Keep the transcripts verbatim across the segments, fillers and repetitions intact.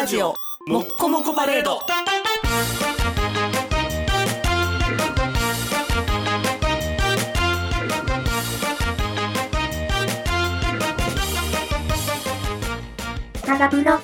ラジオもっこもこパレード。 タガプロ。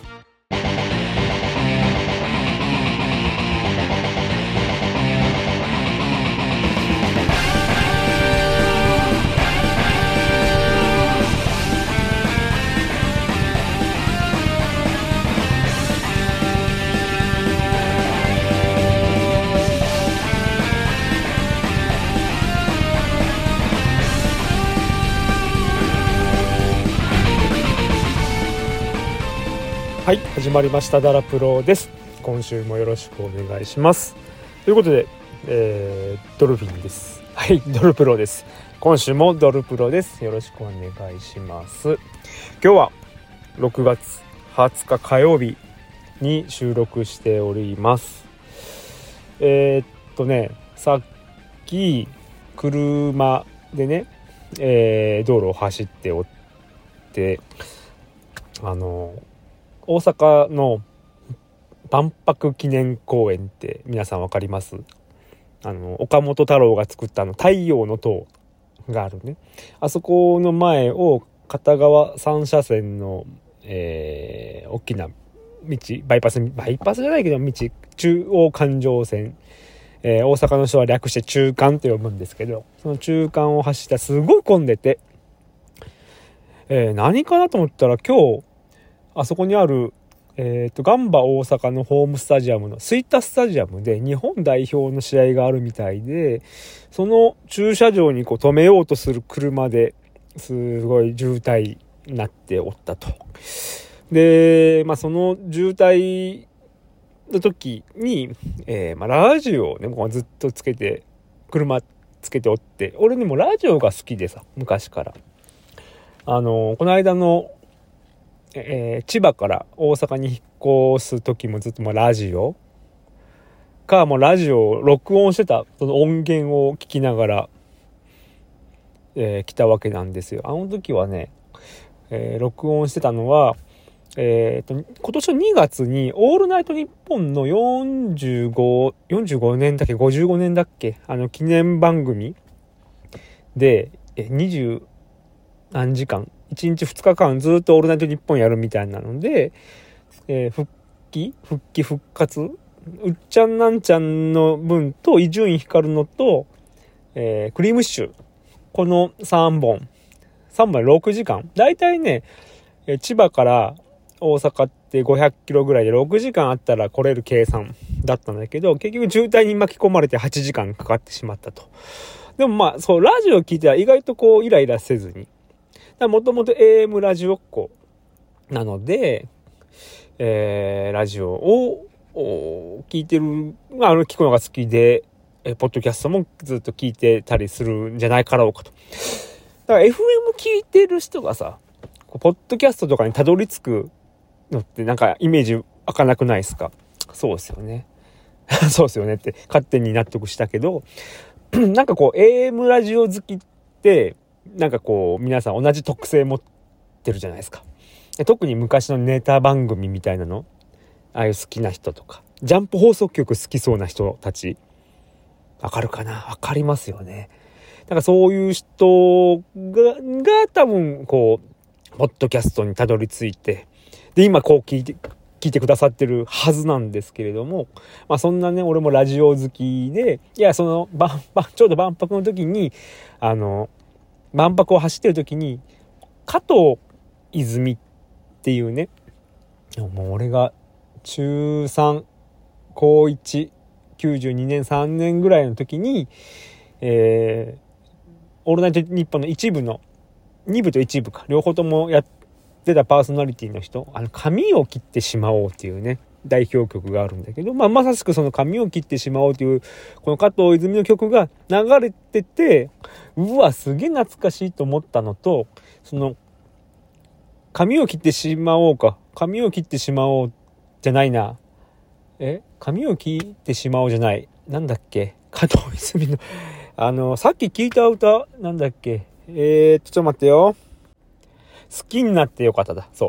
はい、始まりましたダラプロです。今週もよろしくお願いします。ということで、えー、ドルフィンです。はい、ドルプロです。今週もドルプロです。よろしくお願いします。今日はろくがつはつか火曜日に収録しております。えー、っとねさっき車でね、えー、道路を走っておってあの大阪の万博記念公園って皆さんわかります？あの岡本太郎が作ったあの太陽の塔があるね。あそこの前を片側さん車線の、えー、大きな道、バイパスバイパスじゃないけど道、中央環状線、えー、大阪の人は略して中環と呼ぶんですけど、その中間を走ったらすごい混んでて、えー、何かなと思ったら今日あそこにある、えーと、ガンバ大阪のホームスタジアムの吹田スタジアムで日本代表の試合があるみたいで、その駐車場にこう止めようとする車ですごい渋滞になっておったと。で、まあ、その渋滞の時に、えーまあ、ラジオをね、もうずっとつけて車つけておって、俺にもラジオが好きでさ、昔からあのこの間のえー、千葉から大阪に引っ越す時もずっともうラジオかもうラジオを録音してたその音源を聞きながら、えー、来たわけなんですよ。あの時はね、えー、録音してたのは、えー、と今年のにがつにオールナイトニッポンのよんじゅうご、よんじゅうごねんだっけごじゅうごねんだっけあの記念番組でにじゅう何時間いちにちふつかかんずっとオールナイトニッポンやるみたいなので、えー、復帰復帰復活うっちゃんなんちゃんの分と伊集院光のと、えー、クリームシチュー、このさんぼんさんぼんでろくじかん、だいたいね、えー、千葉から大阪ってごひゃくキロぐらいでろくじかんあったら来れる計算だったんだけど、結局渋滞に巻き込まれてはちじかんかかってしまったと。でもまあそうラジオ聞いては意外とこうイライラせずに、もともと エーエム ラジオっ子なので、えー、ラジオを聞いてる、あの聞くのが好きで、えポッドキャストもずっと聞いてたりするんじゃないかろうかと。だから エフエム 聞いてる人がさ、ポッドキャストとかにたどり着くのってなんかイメージ湧かなくないですか？そうですよね。そうですよねって勝手に納得したけど、なんかこう エーエム ラジオ好きってなんかこう皆さん同じ特性持ってるじゃないですか。特に昔のネタ番組みたいなの、ああいう好きな人とかジャンプ放送局好きそうな人たちわかるかな？わかりますよね。だからそういう人がが多分こうポッドキャストにたどり着いて、で今こう聞いて聞いてくださってるはずなんですけれども、まあそんなね俺もラジオ好きで、いやその万博ちょうど万博の時にあの万博を走ってる時に加藤泉っていうね、もう俺が中さん高いちきゅうじゅうにねんさんねんぐらいの時に、えー、オールナイトニッポンの一部のに部と一部か両方ともやってたパーソナリティの人、あの髪を切ってしまおうっていうね代表曲があるんだけど、まあ、まさしくその髪を切ってしまおうというこの加藤泉の曲が流れてて、うわすげえ懐かしいと思ったのと、その髪を切ってしまおうか髪を切ってしまおうじゃないなえ髪を切ってしまおうじゃないなんだっけ加藤泉のあのさっき聞いた歌なんだっけえーっとちょっと待ってよ、好きになってよかっただ。そう好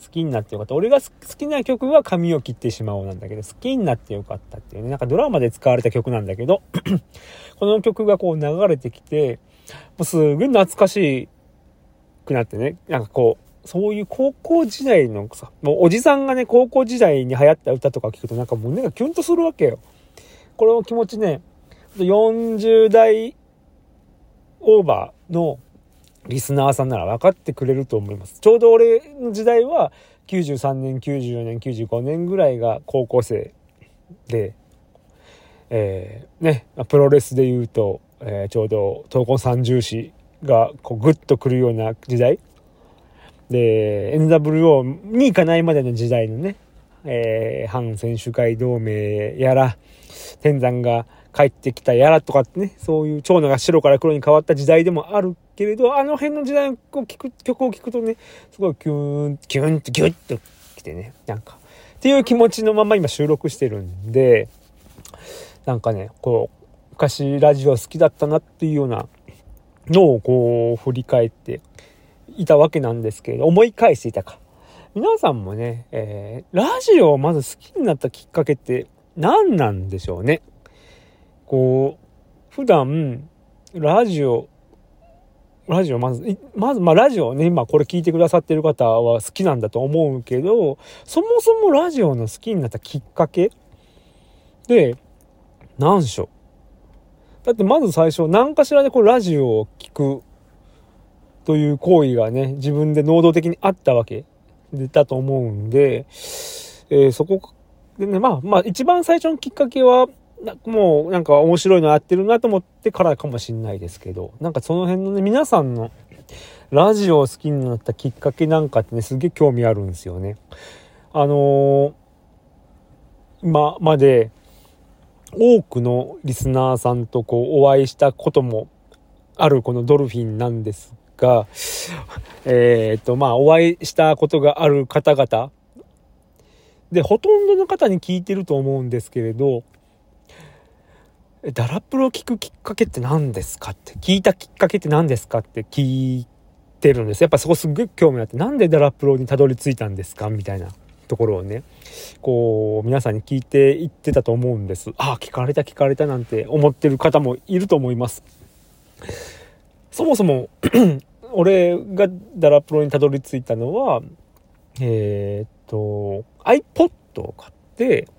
好きになってよかった。俺が好きな曲は髪を切ってしまおうなんだけど、好きになってよかったっていうね、なんかドラマで使われた曲なんだけどこの曲がこう流れてきて、もうすごい懐かしくなってね、なんかこうそういう高校時代のさ、もうおじさんがね高校時代に流行った歌とか聞くとなんか胸がキュンとするわけよ。これの気持ちね、よんじゅう代オーバーのリスナーさんなら分かってくれると思います。ちょうど俺の時代はきゅうじゅうさんねん、きゅうじゅうよねん、きゅうじゅうごねんぐらいが高校生で、えー、ね、プロレスで言うと、えー、ちょうど闘魂三重士がこうグッとくるような時代で、 エヌダブリューオー に行かないまでの時代のね、えー、反選手会同盟やら天山が帰ってきたやらとかってね、そういう蝶野が白から黒に変わった時代でもあるけれど、あの辺の時代を聞く曲を聞くとね、すごいキューンキューンってギュッときてね、なんかっていう気持ちのまま今収録してるんで、なんかね、こう昔ラジオ好きだったなっていうようなのをこう振り返っていたわけなんですけれど、思い返していたか。皆さんもね、えー、ラジオをまず好きになったきっかけって何なんでしょうね。こう普段ラジオラジオまずまずまあラジオね、今これ聞いてくださってる方は好きなんだと思うけど、そもそもラジオの好きになったきっかけで何でしょう。だってまず最初何かしらでこうラジオを聞くという行為がね、自分で能動的にあったわけだと思うんで、えー、そこでね、まあまあ一番最初のきっかけはもうなんか面白いのやってるなと思ってからかもしれないですけど、なんかその辺のね、皆さんのラジオを好きになったきっかけなんかってね、すげえ興味あるんですよね。あのー、今まで多くのリスナーさんとこうお会いしたこともあるこのドルフィンなんですが、えっとまあお会いしたことがある方々で、ほとんどの方に聞いてると思うんですけれど、ダラプロを聞くきっかけって何ですかって、聞いたきっかけって何ですかって聞いてるんです。やっぱそこすっごい興味あって、なんでダラプロにたどり着いたんですかみたいなところをね、こう皆さんに聞いていってたと思うんです。ああ、聞かれた聞かれたなんて思ってる方もいると思います。そもそも俺がダラプロにたどり着いたのは、えー、っと iPod を買って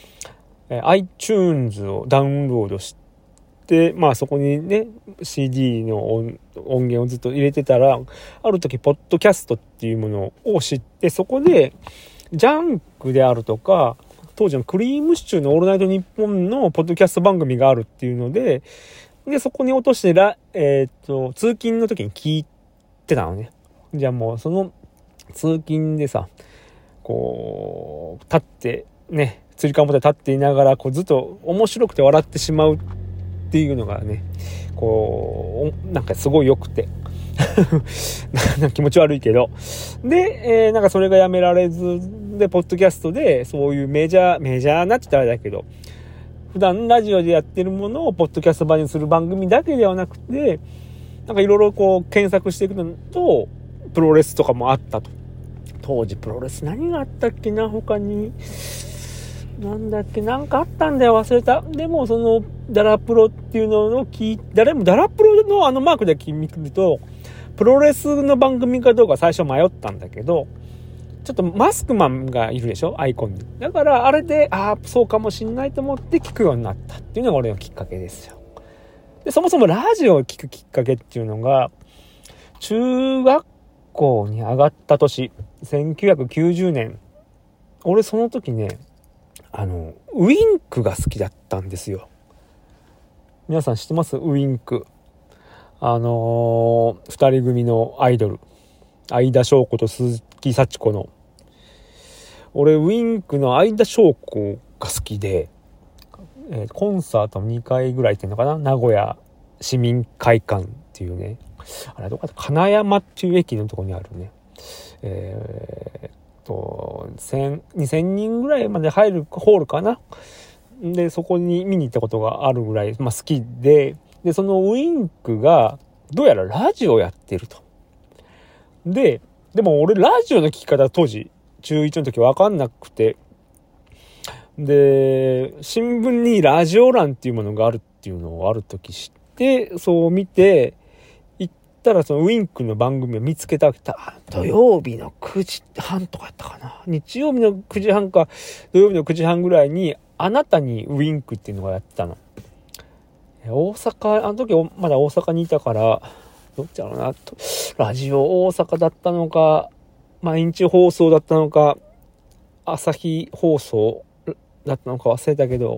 iTunes をダウンロードして、まあそこにね シーディー の 音, 音源をずっと入れてたら、ある時ポッドキャストっていうものを知って、そこでジャンクであるとか当時のクリームシチューのオールナイトニッポンのポッドキャスト番組があるっていうので、でそこに落としてら、えー、っと通勤の時に聞いてたのね。じゃあもうその通勤でさ、こう立ってね、つり革で立っていながらこうずっと面白くて笑ってしまうっていうのがね、こうなんかすごい良くて気持ち悪いけど、で、えー、なんかそれがやめられずで、ポッドキャストでそういうメジャーメジャーなって言ったらあれだけど、普段ラジオでやってるものをポッドキャスト版にする番組だけではなくて、なんかいろいろこう検索していくのと、プロレスとかもあったと。当時プロレス何があったっけな、他になんだっけ、なんかあったんだよ、忘れた。でもそのダラプロっていうのを聞いて、誰もダラプロのあのマークで見るとプロレスの番組かどうか最初迷ったんだけど、ちょっとマスクマンがいるでしょ、アイコンに。だからあれで、ああそうかもしんないと思って聞くようになったっていうのが俺のきっかけですよ。でそもそもラジオを聞くきっかけっていうのが、中学校に上がった年、せんきゅうひゃくきゅうじゅうねん、俺その時ね、あのウインクが好きだったんですよ。皆さん知ってます？ウインク、あのー、二人組のアイドル、相田翔子と鈴木幸子の、俺ウインクの相田翔子が好きで、えー、コンサートにかいぐらい行ってんのかな、名古屋市民会館っていうね、あれどこだ、金山っていう駅のところにあるね、えーとにせんにんぐらいまで入るホールかな。でそこに見に行ったことがあるぐらい、まあ、好きで、でそのウインクがどうやらラジオやってると。ででも俺ラジオの聞き方当時中いちの時分かんなくて、で新聞にラジオ欄っていうものがあるっていうのをある時知って、そう見て行ったら、そのウィンクの番組を見つけたわけ。土曜日のくじはんとかやったかな、日曜日のくじはんか土曜日のくじはんぐらいにあなたにウィンクっていうのがやってたの。大阪、あの時まだ大阪にいたから、どっちだろうな、ラジオ大阪だったのか、毎日放送だったのか、朝日放送だったのか忘れたけど、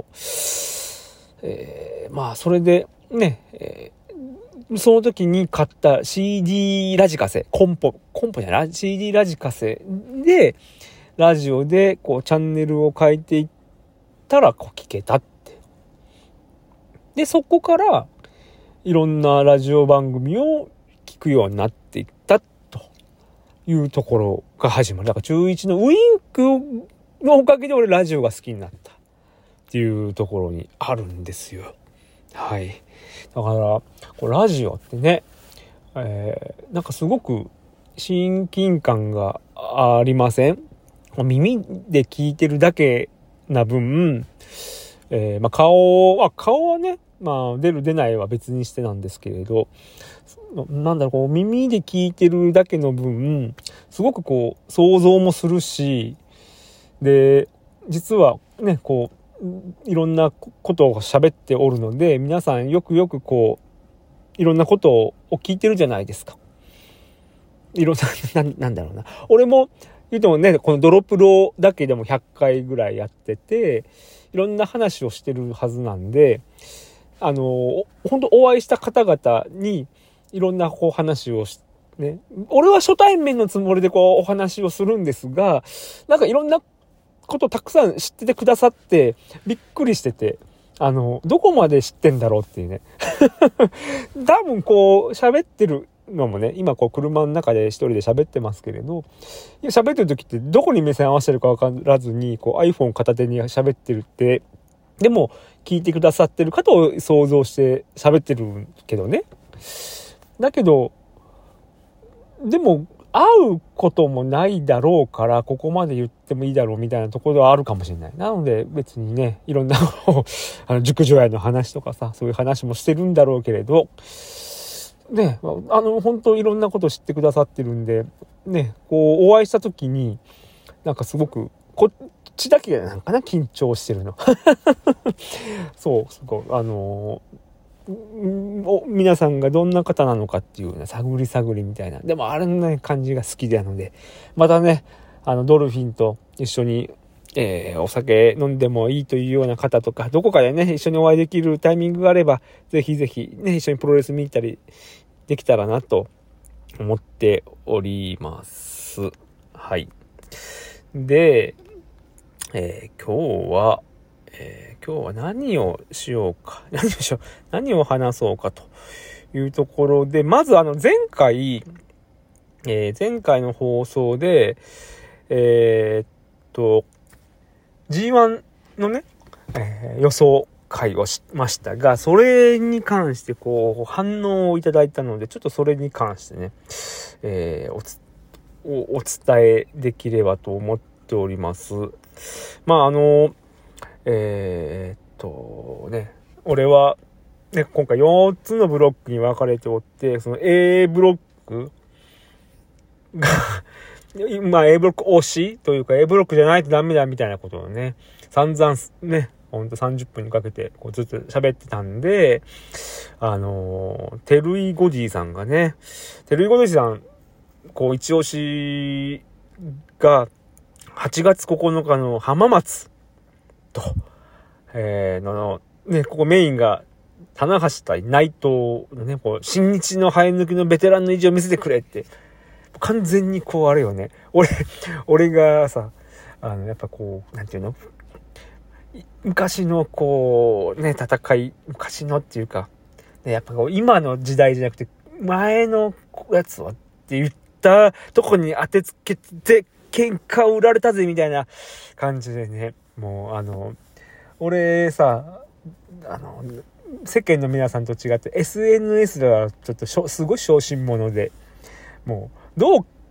えー、まあそれでね、えー、その時に買った シーディー ラジカセ、コンポコンポじゃない シーディー ラジカセでラジオでこうチャンネルを変えていったらこう聞けたって。でそこからいろんなラジオ番組を聞くようになっていったというところが始まる。だから中いちのウィンクのおかげで俺ラジオが好きになったっていうところにあるんですよ。はい。だからこうラジオってね、えー、なんかすごく親近感がありません？耳で聞いてるだけな分、えー、まあ顔は顔はね、まあ出る出ないは別にしてなんですけれど、なんだろう、こう耳で聞いてるだけの分すごくこう想像もするし、で実はねこういろんなことを喋っておるので、皆さんよくよくこういろんなことを聞いてるじゃないですか。いろんな、な、なんだろうな。俺も言うてもね、このドロプロだけでもひゃっかいぐらいやってて、いろんな話をしてるはずなんで、あの本当お会いした方々にいろんなこう話をしね、俺は初対面のつもりでこうお話をするんですが、なんかいろんなことたくさん知っててくださってびっくりしてて、あのどこまで知ってんだろうっていうね多分こう喋ってるのもね、今こう車の中で一人で喋ってますけれど、喋ってる時ってどこに目線合わせるか分からずにこう iPhone 片手に喋ってるって、でも聞いてくださってる方を想像して喋ってるけどね。だけどでも会うこともないだろうから、ここまで言ってもいいだろうみたいなところはあるかもしれない。なので別にね、いろんなあの熟女屋の話とかさ、そういう話もしてるんだろうけれどね、あの本当いろんなこと知ってくださってるんでね、こうお会いした時になんかすごくこっちだけなんかな、緊張してるのそうすごいあのお皆さんがどんな方なのかっていうような探り探りみたいな、でもあれの、ね、感じが好きなので、またねあのドルフィンと一緒に、えー、お酒飲んでもいいというような方とか、どこかでね一緒にお会いできるタイミングがあれば、ぜひぜひね一緒にプロレス見たりできたらなと思っております。はい。で、えー、今日はえー、今日は何をしようか何をしよう何を話そうかというところで、まずあの前回、えー、前回の放送でえー、っと ジーワン のね、えー、予想会をしましたが、それに関してこう反応をいただいたので、ちょっとそれに関してね、えー、おつお、お伝えできればと思っております。まああのえー、っとね、俺は、ね、今回よっつのブロックに分かれておって、その A ブロックが、まあ A ブロック推しというか A ブロックじゃないとダメだみたいなことをね、散々ね、ほんとさんじゅっぷんにかけてこうずっと喋ってたんで、あのー、テルイゴディさんがね、テルイゴディさん、こう一押しがはちがつここのかの浜松と、えー、のね、ここメインが棚橋対内藤のね、こう新日の生え抜きのベテランの意地を見せてくれって、完全にこうあれよね、俺俺がさ、あのやっぱこうなんていうの、昔のこうね戦い、昔のっていうか、ね、やっぱこう今の時代じゃなくて前のやつはって言ったとこに当てつけて喧嘩を売られたぜみたいな感じでね、もうあの俺さ、あの世間の皆さんと違って エスエヌエス ではちょっとしょすごい小心者で、もうどう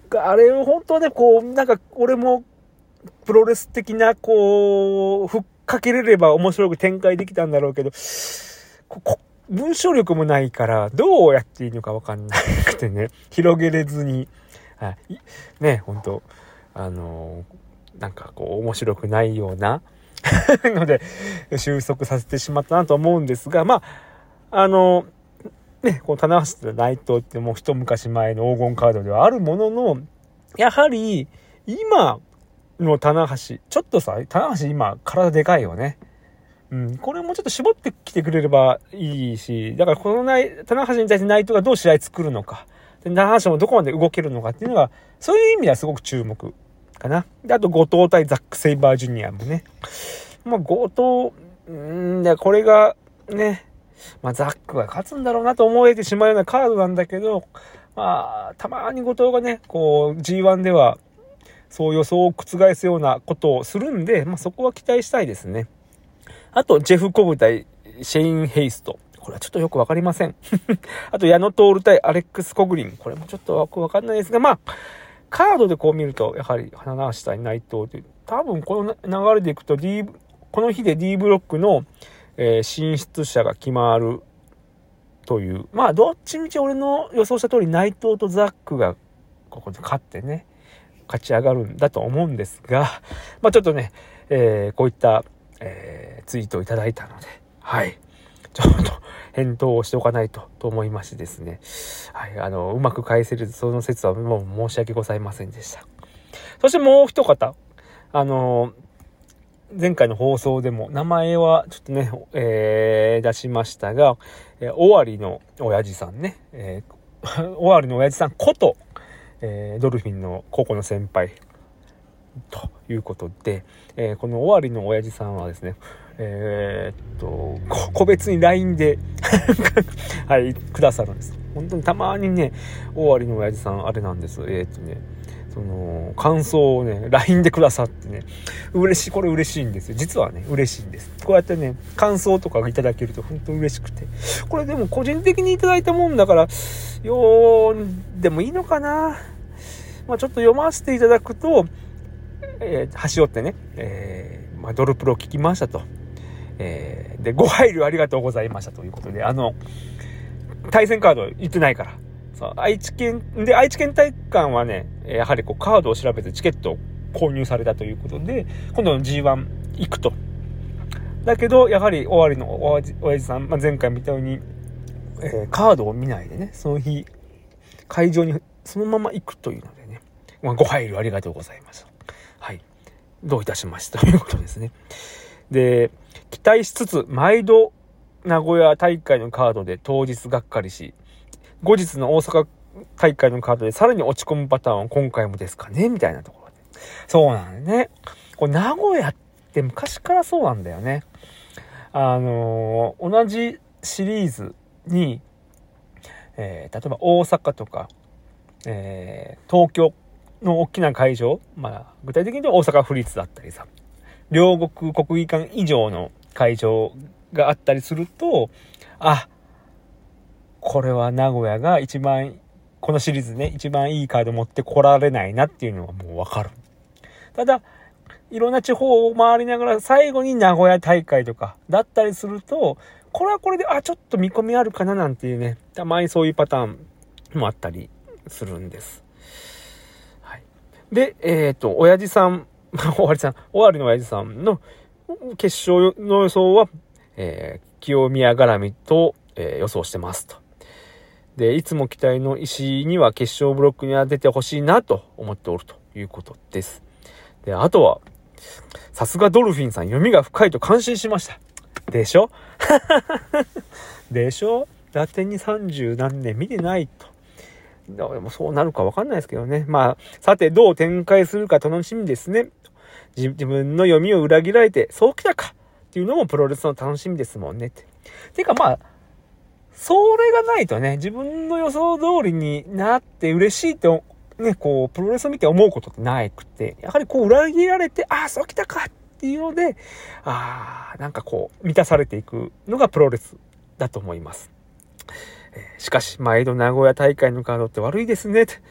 あれを本当はね、こう、なんか俺もプロレス的な、こう、ふっかけれれば面白く展開できたんだろうけど、ここ文章力もないから、どうやっていいのかわかんなくてね、広げれずに、はい、ね、本当あのー、なんかこう、面白くないようなので、収束させてしまったなと思うんですが、まあ、あのー、ね、この棚橋と内藤ってもう一昔前の黄金カードではあるものの、やはり今の棚橋、ちょっとさ、棚橋今体でかいよね。うん、これもちょっと絞ってきてくれればいいし、だからこの内棚橋に対して内藤がどう試合作るのか、で棚橋もどこまで動けるのかっていうのが、そういう意味ではすごく注目かな。で、あと後藤対ザック・セイバージュニアもね。まあ後藤、うんでこれがね、まあ、ザックが勝つんだろうなと思えてしまうようなカードなんだけど、まあ、たまに後藤がね、こう ジーワン ではそう予想を覆すようなことをするんで、まあ、そこは期待したいですね。あと、ジェフ・コブ対シェイン・ヘイスト。これはちょっとよくわかりません。あと、矢野徹対アレックス・コグリン。これもちょっとよくわかんないですが、まあ、カードでこう見ると、やはり、花橋対内藤という、多分この流れでいくと D、この日で D ブロックのえー、進出者が決まるという、まあどっちみち俺の予想した通り内藤とザックがここで勝ってね、勝ち上がるんだと思うんですが、まあちょっとね、えー、こういった、えー、ツイートをいただいたので、はい、ちょっと返答をしておかないとと思いましてですね、はい、あのうまく返せるその説はもう申し訳ございませんでした。そしてもう一方、あのー前回の放送でも名前はちょっとね、えー、出しましたが、えー、尾張の親父さんね、えー、尾張の親父さんこと、えー、ドルフィンの高校の先輩ということで、えー、この尾張の親父さんはですね、えー、っと個別に ライン ではいくださるんです。本当にたまにね、尾張の親父さんあれなんです。えー、っとね。その感想をね ライン でくださってね、嬉しい、これ嬉しいんですよ。実はね嬉しいんです。こうやってね感想とかいただけると本当に嬉しくて、これでも個人的にいただいたもんだから読んでもいいのかな。まあちょっと読ませていただくと、えー、端折ってね、えーまあ、ドルプロ聞きましたと、えー、でご配慮ありがとうございましたということで、あの対戦カード言ってないから、さあ愛知県で愛知県体育館はね、やはりこうカードを調べてチケットを購入されたということで、今度の ジーワン 行くと。だけどやはり尾張のおやじさん、まあ、前回見たように、えー、カードを見ないでね、その日会場にそのまま行くというのでね、まあ、ご配慮ありがとうございました。はい、どういたしましたということですね。で、期待しつつ毎度名古屋大会のカードで当日がっかりし、後日の大阪大会のカードでさらに落ち込むパターンは今回もですかねみたいなところで。そうなんだね。これ名古屋って昔からそうなんだよね。あのー、同じシリーズに、えー、例えば大阪とか、えー、東京の大きな会場、まあ具体的に言うと大阪府立だったりさ、両国国技館以上の会場があったりすると、あ、これは名古屋が一番、このシリーズね、一番いいカード持ってこられないなっていうのがもうわかる。ただ、いろんな地方を回りながら最後に名古屋大会とかだったりすると、これはこれで、あ、ちょっと見込みあるかななんていうね、たまにそういうパターンもあったりするんです。はい。で、えっと、親父さん、おわりさん、おわりの親父さんの決勝の予想は、えー、清宮絡みと、えー、予想してますと。で、いつも期待の石井には決勝ブロックには出てほしいなと思っておるということです。で、あとは、さすがドルフィンさん、読みが深いと感心しました。でしょでしょ打点にさんじゅうなんねん見てないと。でもそうなるか分かんないですけどね。まあ、さてどう展開するか楽しみですね。自, 自分の読みを裏切られて、そうきたかっていうのもプロレスの楽しみですもんねって。てかまあ、それがないとね、自分の予想通りになって嬉しいってね、こうプロレスを見て思うことってなくて、やはりこう裏切られて、ああそうきたかっていうので、ああなんかこう満たされていくのがプロレスだと思います。えー、しかし毎度名古屋大会のカードって悪いですねって。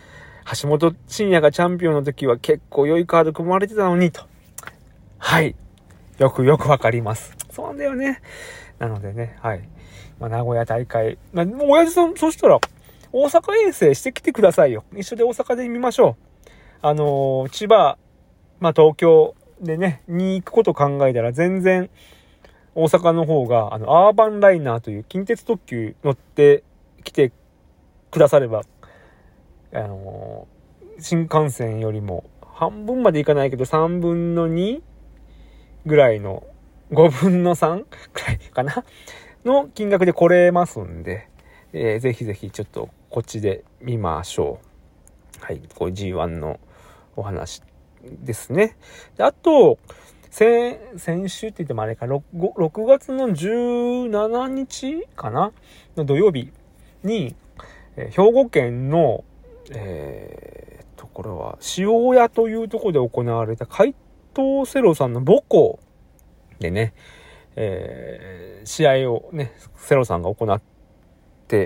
橋本真也がチャンピオンの時は結構良いカード組まれてたのにと。はい。よくよくわかります。そうなんだよね。なのでね、はい。まあ、名古屋大会。まあ、もう親父さん、そしたら、大阪遠征してきてくださいよ。一緒で大阪で見ましょう。あのー、千葉、まあ、東京でね、に行くこと考えたら全然、大阪の方が、あの、アーバンライナーという近鉄特急乗ってきてくだされば、あのー、新幹線よりも半分までいかないけどさんぶんのにぐらいのごぶんのさんくらいかなの金額で来れますんで、えー、ぜひぜひちょっとこっちで見ましょう。はい、こう ジーワン のお話ですね。であと先、先週って言ってもあれか、ろくがつのじゅうしちにちかなの土曜日に、えー、兵庫県のえー、とこれは塩屋というところで行われた怪盗セロさんの母校でね、えー、試合をねセロさんが行って、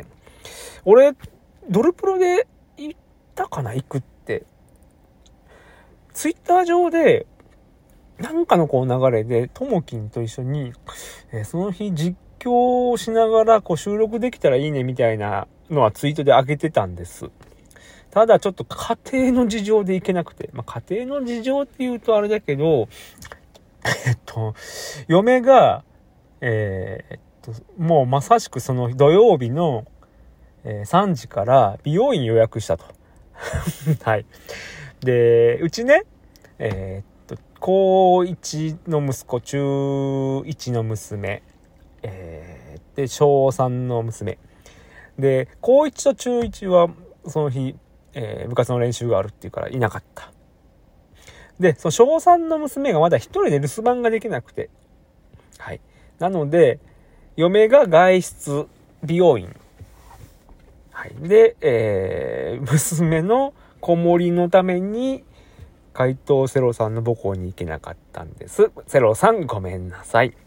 俺ドルプロで行ったかな、行くってツイッター上でなんかのこう流れでともきんと一緒に、えー、その日実況をしながらこう収録できたらいいねみたいなのはツイートで上げてたんです。ただちょっと家庭の事情で行けなくて、まあ、家庭の事情って言うとあれだけど、えっと、嫁が、えー、っと、もうまさしくその土曜日の、えー、さんじから美容院予約したと。はい。で、うちね、えー、っと、高いちの息子、中いちの娘、えー、で、小さんの娘。で、高いちと中いちはその日、えー、部活の練習があるっていうからいなかった。で、その小さんの娘がまだ一人で留守番ができなくて、はい。なので、嫁が外出美容院。はい。で、えー、娘の子守りのために、怪盗セロさんの母校に行けなかったんです。セロさん、ごめんなさい。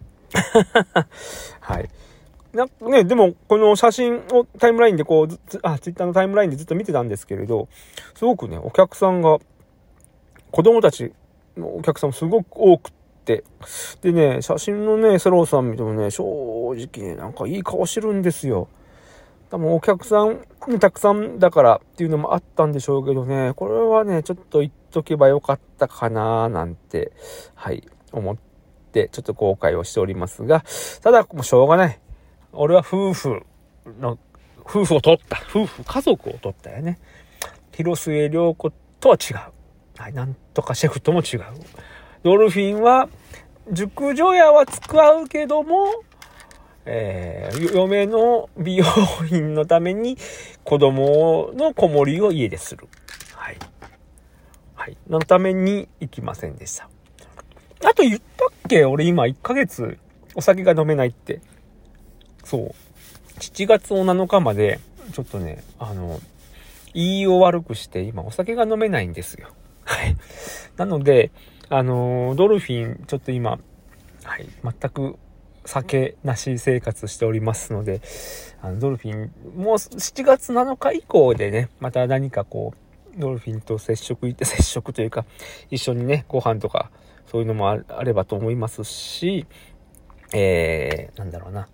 はい。なね、でもこの写真をタイムラインでこうずあツイッターのタイムラインでずっと見てたんですけれど、すごくねお客さんが子供たちのお客さんもすごく多くってでね、写真のねセロさん見てもね正直ねなんかいい顔してるんですよ。多分お客さんたくさんだからっていうのもあったんでしょうけどね、これはねちょっと言っとけばよかったかななんてはい思ってちょっと後悔をしておりますが、ただもうしょうがない。俺は夫婦の夫婦を取った夫婦家族を取ったよね。広末涼子とは違う、はい、なんとかシェフとも違う。ドルフィンは熟女屋は使うけども、えー、嫁の美容院のために子供の子守りを家でする、はいはい、のために行きませんでした。あと言ったっけ、俺今いっかげつお酒が飲めないって。そうしちがつのなのかまでちょっとねあの胃を悪くして今お酒が飲めないんですよ。はいなのであのドルフィンちょっと今はい全く酒なし生活しておりますので、あのドルフィンもうしちがつなのか以降でねまた何かこうドルフィンと接触接触というか一緒にねご飯とかそういうのもあればと思いますし、えー、なんだろうな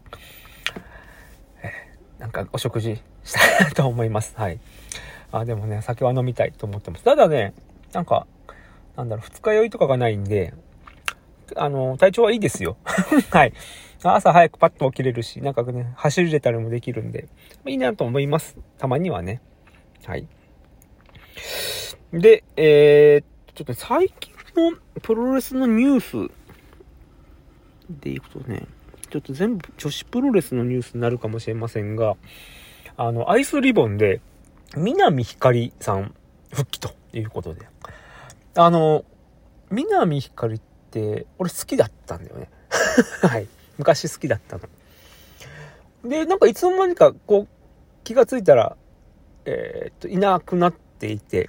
なんかお食事したいと思います。はい。あ、でもね、酒は飲みたいと思ってます。ただね、なんか、なんだろう、二日酔いとかがないんで、あの、体調はいいですよ。はい。朝早くパッと起きれるし、なんかね、走れたりもできるんで、いいなと思います。たまにはね。はい。で、えー、ちょっと最近のプロレスのニュースでいくとね、ちょっと全部女子プロレスのニュースになるかもしれませんが、あのアイスリボンで南ひかりさん復帰ということで、あの南ひかりって俺好きだったんだよね。はい昔好きだったので、なんかいつの間にかこう気がついたらえー、っといなくなっていて、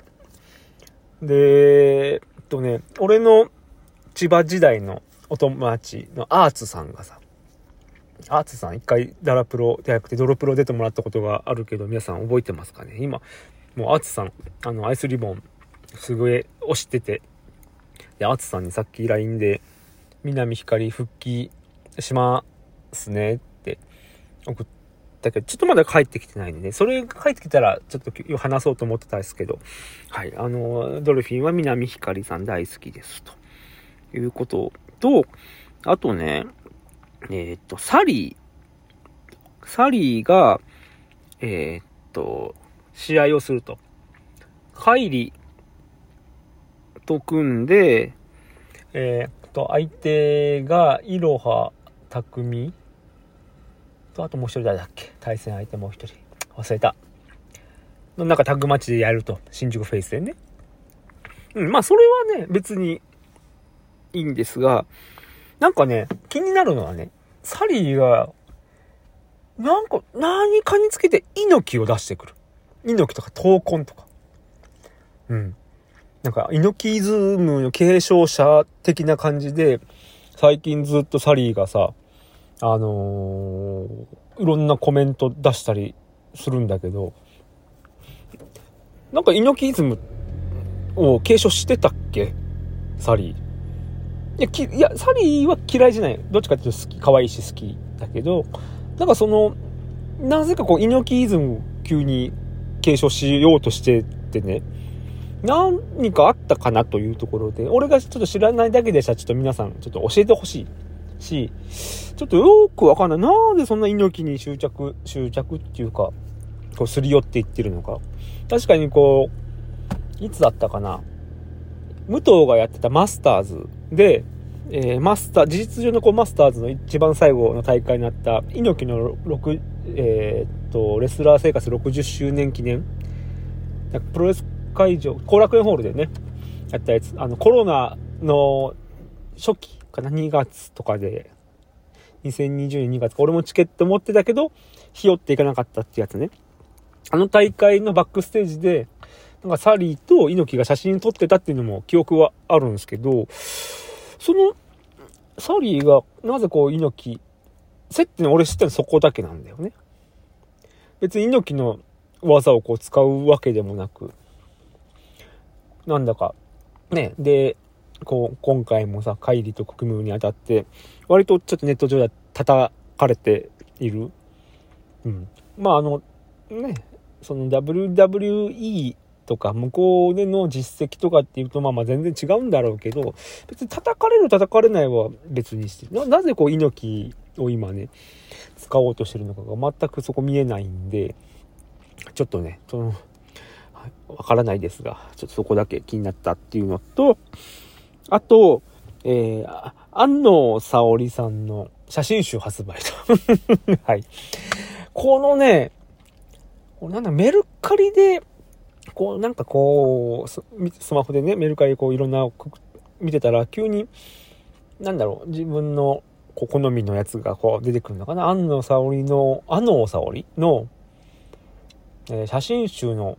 でえっとね俺の千葉時代のお友達のアーツさんがさ、アーツさん一回ダラプロじゃなくてドロプロ出てもらったことがあるけど皆さん覚えてますかね。今もうアツさん、あのアイスリボンすごい推してて、でアツさんにさっき ライン で南光復帰しますねって送ったけど、ちょっとまだ帰ってきてないんでね、それが帰ってきたらちょっと話そうと思ってたんですけど、はい、あのドルフィンは南光さん大好きですということと、あとね、えー、っとサリーサリーがえー、っと試合をすると、カイリと組んで、えー、っと相手がイロハ匠と、あともう一人誰だっけ、対戦相手もう一人忘れたの、なんかタッグマッチでやると、新宿フェイスでね、うん、まあそれはね別にいいんですが、なんかね気になるのはね、サリーがなんか何かにつけて猪木を出してくる、猪木とか闘魂とか、うんなんか猪木イズムの継承者的な感じで、最近ずっとサリーがさ、あのー、いろんなコメント出したりするんだけど、なんか猪木イズムを継承してたっけサリー。いや、きいやサリーは嫌いじゃない、どっちかっていうと好き、可愛いし好きだけど、なんかそのなぜかこう猪木イズム急に継承しようとしててね、何かあったかなというところで、俺がちょっと知らないだけでしたら、ちょっと皆さんちょっと教えてほしいし、ちょっとよくわかんない、なんでそんな猪木に執着執着っていうか、こうすり寄っていってるのか。確かにこういつだったかな、武藤がやってたマスターズで、えー、マスター事実上のこうマスターズの一番最後の大会になった猪木の6、えー、っとレスラー生活ろくじゅっしゅうねん記念、なんかプロレス会場後楽園ホールでねやったやつ、あのコロナの初期かな、にがつとかで、にせんにじゅうねんにがつ、俺もチケット持ってたけどひよっていかなかったってやつね。あの大会のバックステージでなんかサリーと猪木が写真撮ってたっていうのも記憶はあるんですけど、そのサリーがなぜこう猪木接点、俺知ってるのそこだけなんだよね。別に猪木の技をこう使うわけでもなく、なんだかね、でこう今回もさカイリと組むにあたって割とちょっとネット上で叩かれている、うん、まああのね、その ダブリューダブリューイー とか向こうでの実績とかっていうとまあまあ全然違うんだろうけど、別に叩かれる叩かれないは別にして、 な, なぜこう猪木を今ね使おうとしてるのかが全くそこ見えないんで、ちょっとねそのわからないですが、ちょっとそこだけ気になったっていうのと、あと、えー、安野沙織さんの写真集発売とはい、このね、なんだメルカリでこうなんかこう ス, スマホでねメルカリでこういろんな見てたら、急になんだろう、自分のこう好みのやつがこう出てくるのかな。安野沙織の安野沙織の、えー、写真集の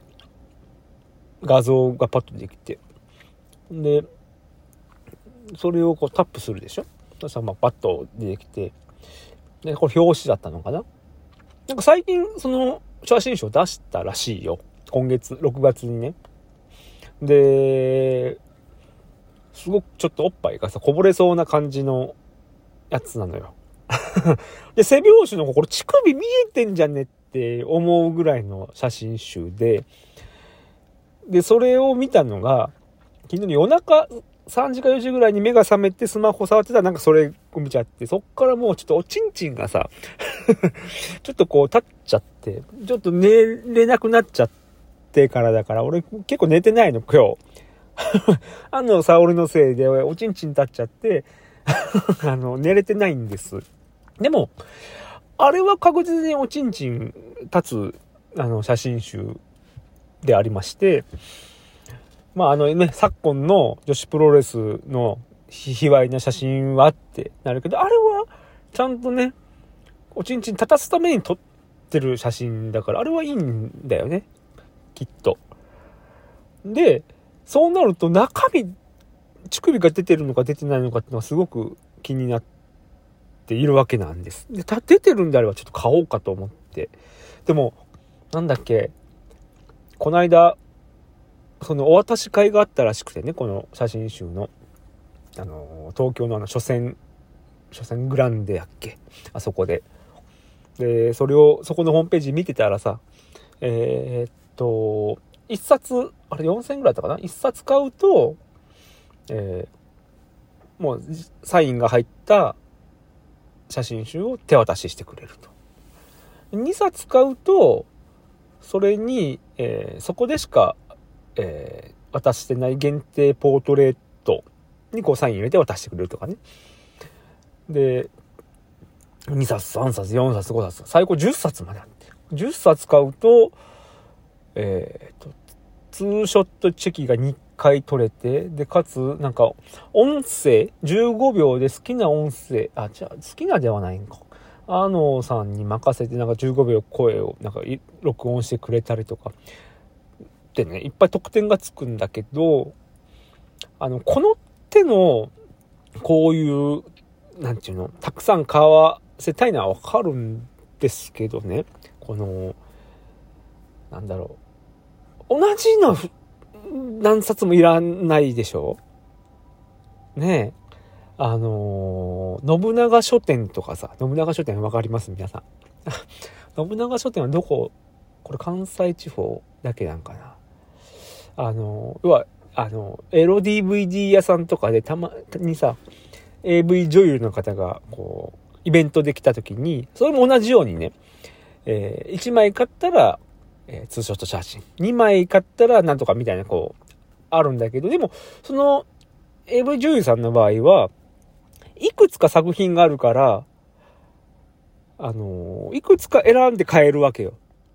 画像がパッと出てきて、でそれをこうタップするでしょ。そしたらまあパッと出てきて、でこれ表紙だったのかな。なんか最近その写真集を出したらしいよ、今月ろくがつにね。ですごくちょっとおっぱいがさこぼれそうな感じのやつなのよで背表紙のこれ乳首見えてんじゃねって思うぐらいの写真集で、でそれを見たのが昨日の夜中さんじかよじぐらいに目が覚めてスマホ触ってたら、なんかそれを見ちゃって、そっからもうちょっとおちんちんがさちょっとこう立っちゃって、ちょっと寝れなくなっちゃってからだから、俺結構寝てないの今日安野沙織のせいでおちんちん立っちゃってあの寝れてないんです。でもあれは確実におちんちん立つあの写真集でありまして、まああのね昨今の女子プロレスの卑猥な写真はってなるけど、あれはちゃんとねおちんちん立たすために撮ってる写真だから、あれはいいんだよねきっと。でそうなると中身乳首が出てるのか出てないのかっていうのはすごく気になっているわけなんです。で出てるんであればちょっと買おうかと思って、でもなんだっけ、 この間そのお渡し会があったらしくてね、この写真集のあの東京のあの書店書店グランデやっけ、あそこででそれをそこのホームページ見てたらさ、えー、っと一冊あれよんせんえんぐらいだったかな、一冊買うと、えー、もうサインが入った写真集を手渡ししてくれると。にさつ買うとそれに、えー、そこでしか、えー、渡してない限定ポートレートにこうサイン入れて渡してくれるとかね。でにさつさんさつよんさつごさつ最高じゅっさつまであって、じゅっさつ買うとえー、とツーショットチェキがにかい取れて、でかつなんか音声じゅうごびょうで好きな音声、あじゃあ好きなではないんか、あのさんに任せてなんかじゅうごびょう声をなんか録音してくれたりとかでね、いっぱい特典がつくんだけど、あのこの手のこういうなんていうのたくさん買わせたいのはわかるんですけどね、このなんだろう、同じの何冊もいらないでしょねえ。あのー、信長書店とかさ、信長書店わかります皆さん信長書店はどこ、これ関西地方だけなんかな。あのー、要はあのエロ ディーブイディー 屋さんとかでたまにさ エーブイ 女優の方がこうイベントで来た時に、それも同じようにね、えー、いちまい買ったらえー、ツーショット写真にまい買ったらなんとかみたいなこうあるんだけど、でもその エーブイ 女優さんの場合はいくつか作品があるから、あのー、いくつか選んで買えるわけよ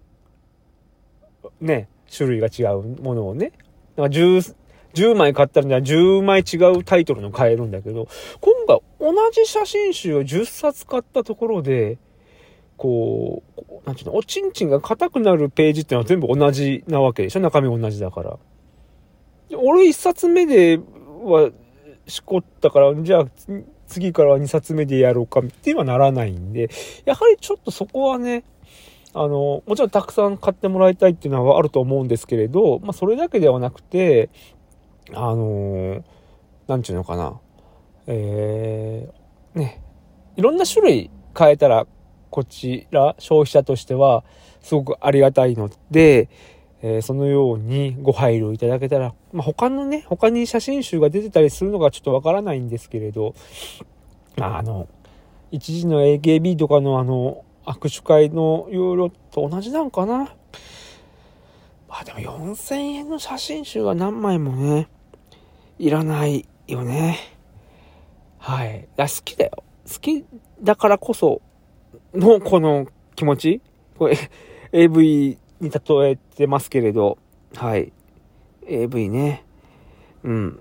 ね、種類が違うものをね。だから 10, 10枚買ったらじゅうまい違うタイトルの買えるんだけど、今回同じ写真集をじゅっさつ買ったところでこう、なんていうの、おちんちんが硬くなるページってのは全部同じなわけでしょ、中身同じだから。俺一冊目ではしこったから、じゃあ次からは二冊目でやろうかってはならないんで、やはりちょっとそこはね、あの、もちろんたくさん買ってもらいたいっていうのはあると思うんですけれど、まあそれだけではなくて、あの、なんていうのかな、えー、ね、いろんな種類買えたら、こちら消費者としてはすごくありがたいので、えー、そのようにご配慮いただけたら、まあ、他のね他に写真集が出てたりするのがちょっとわからないんですけれど、まああの一時の エーケービー とかのあの握手会の有料と同じなんかな。まあでもよんせんえんの写真集が何枚もねいらないよね。はい、好きだよ、好きだからこそのこの気持ち、これ エーブイ に例えてますけれど、はい エーブイ ね、うん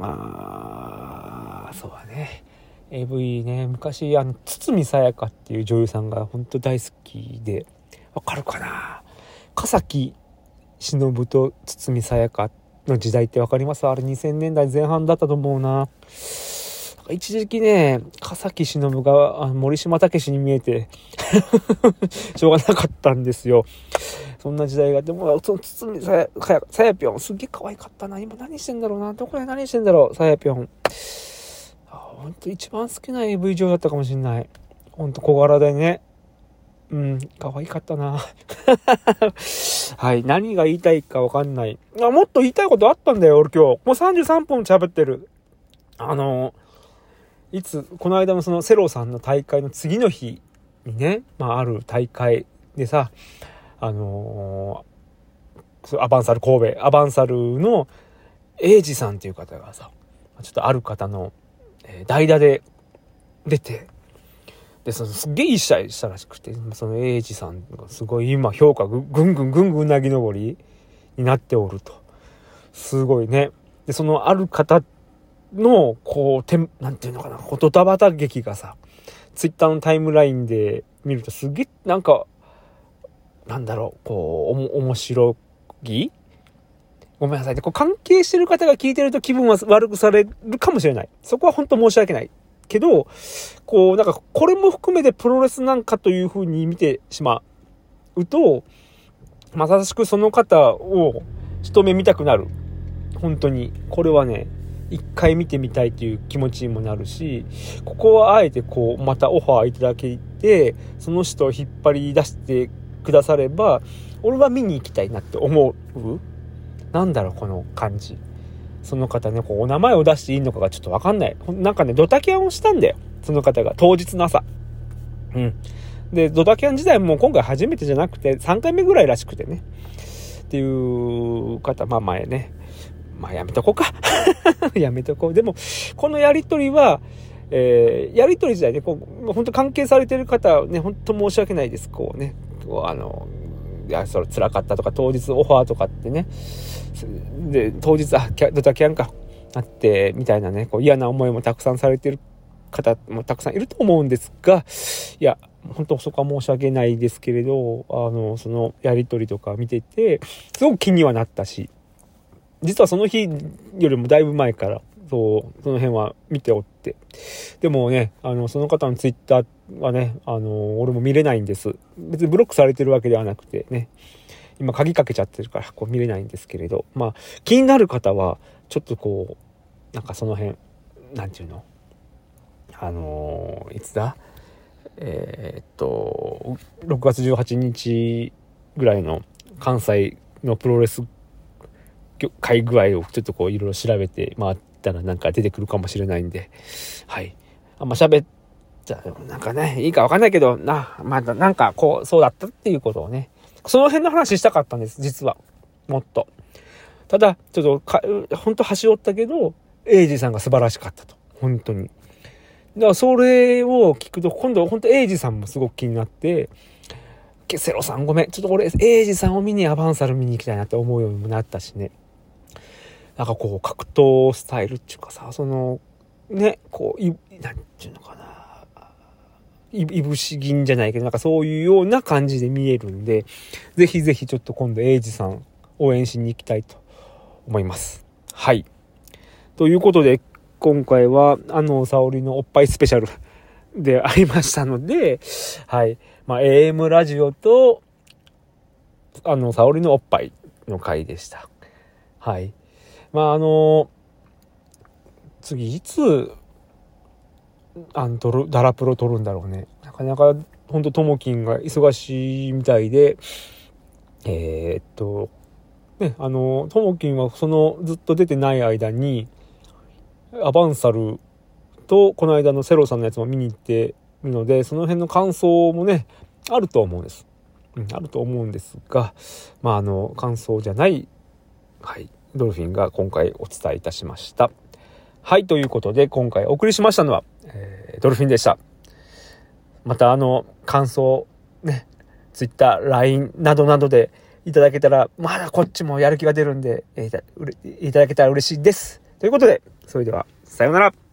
あーそうだね エーブイ ね、昔あの堤さやかっていう女優さんが本当大好きで、わかるかな、笠木忍と堤さやかの時代ってわかります？あれにせんねんだいぜん半だったと思うな。一時期ね、笠木忍があ森島武史に見えてしょうがなかったんですよ。そんな時代が。でもその堤さやさやぴょんすっげえ可愛かったな。今何してんだろうな、どこで何してんだろう、さやぴょん。ほんと一番好きな エーブイ 上だったかもしんない。ほんと小柄でね、うん可愛かったなはい、何が言いたいか分かんない。あ、もっと言いたいことあったんだよ俺今日。もうさんじゅうさんぷん喋ってる。あのいつこの間のそのセロさんの大会の次の日にね、まあある大会でさ、あのー、アバンサル神戸アバンサルの英二さんっていう方がさ、ちょっとある方の、えー、代打で出て、でそのすっげえいい試合したらしくて、その英二さんがすごい今評価ぐんぐんぐんぐんうなぎ登りになっておると。すごいね。でそのある方のこうてなんていうのかな、ドタバタ劇がさツイッターのタイムラインで見るとすげえなんかなんだろう、こうおも面白い、ごめんなさいね、こう関係してる方が聞いてると気分は悪くされるかもしれない。そこは本当申し訳ないけど、こうなんかこれも含めてプロレスなんかという風に見てしまうと、 まさしくその方を一目見たくなる。本当にこれはね一回見てみたいという気持ちにもなるし、ここはあえてこうまたオファーいただけて、その人を引っ張り出してくだされば俺は見に行きたいなって思う。なんだろうこの感じ。その方ねこうお名前を出していいのかがちょっと分かんない。なんかねドタキャンをしたんだよ、その方が当日の朝。うんでドタキャン自体も今回初めてじゃなくてさんかいめぐらいらしくてねっていう方、まあ前ねまあやめとこうかやめとこう。でもこのやりとりは、えー、やりとり自体ねこう本当関係されてる方はね本当申し訳ないです。こうねこうあのいやそれ辛かったとか当日オファーとかってねで当日あドタキャンかあってみたいなねこう嫌な思いもたくさんされてる方もたくさんいると思うんですが、いや本当そこは申し訳ないですけれど、あのそのやり取りとか見ててすごく気にはなったし、実はその日よりもだいぶ前からそうその辺は見ておって、でもねあのその方のツイッターはねあの俺も見れないんです。別にブロックされてるわけではなくてね今鍵かけちゃってるからこう見れないんですけれど、まあ気になる方はちょっとこうなんかその辺なんていうのあのー、いつだえー、っとろくがつじゅうはちにちぐらいの関西のプロレス会具合をちょっとこういろいろ調べて回ったらなんか出てくるかもしれないんで、はいあんま喋っちゃなんかねいいか分かんないけどなまだなんかこうそうだったっていうことをねその辺の話したかったんです実は。もっとただちょっとか本当端折ったけどエイジさんが素晴らしかったと本当に。だからそれを聞くと今度本当エイジさんもすごく気になって、セロさんごめんちょっと俺エイジさんを見にアバンサル見に行きたいなって思うようにもなったしね。なんかこう格闘スタイルっていうかさそのねこういなんていうのかないいぶし銀じゃないけどなんかそういうような感じで見えるんで、ぜひぜひちょっと今度エイジさん応援しに行きたいと思います。はいということで今回はあの沙織のおっぱいスペシャルでありましたので、はいまあ エーエム ラジオとあの沙織のおっぱいの回でした。はいまああの次いつあのダラプロ撮るんだろうね。なかなかほんとともきんが忙しいみたいで、えー、っとねあのともきんはそのずっと出てない間にアバンサルとこの間のセロさんのやつも見に行ってるので、その辺の感想もねあると思うんです、うん、あると思うんですが、まああの感想じゃない、はい、ドルフィンが今回お伝えいたしました。はいということで今回お送りしましたのは、えー、ドルフィンでした。またあの感想ね Twitter、ライン などなどでいただけたらまだこっちもやる気が出るんで、えー、いただけたら嬉しいですということで、それではさようなら。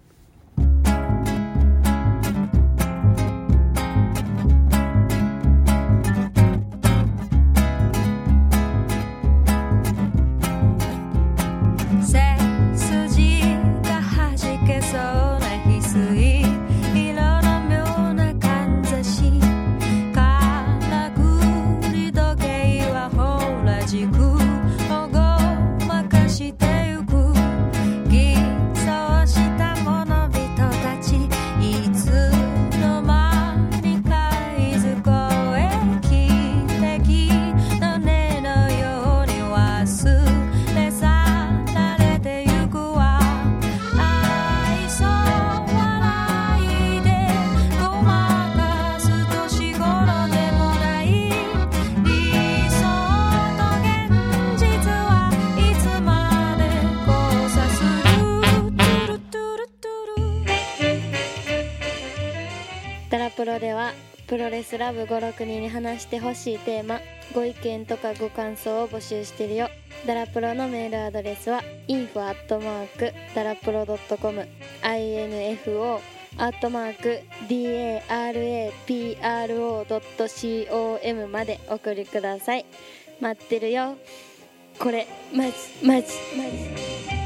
ダラプロではプロレスラブごろくにんに話してほしいテーマ、ご意見とかご感想を募集してるよ。ダラプロのメールアドレスは インフォ アットマーク ダラプロ ドットコム インフォ アットマーク ダラプロ ドットコム までお送りください。待ってるよ。これマジマジマジ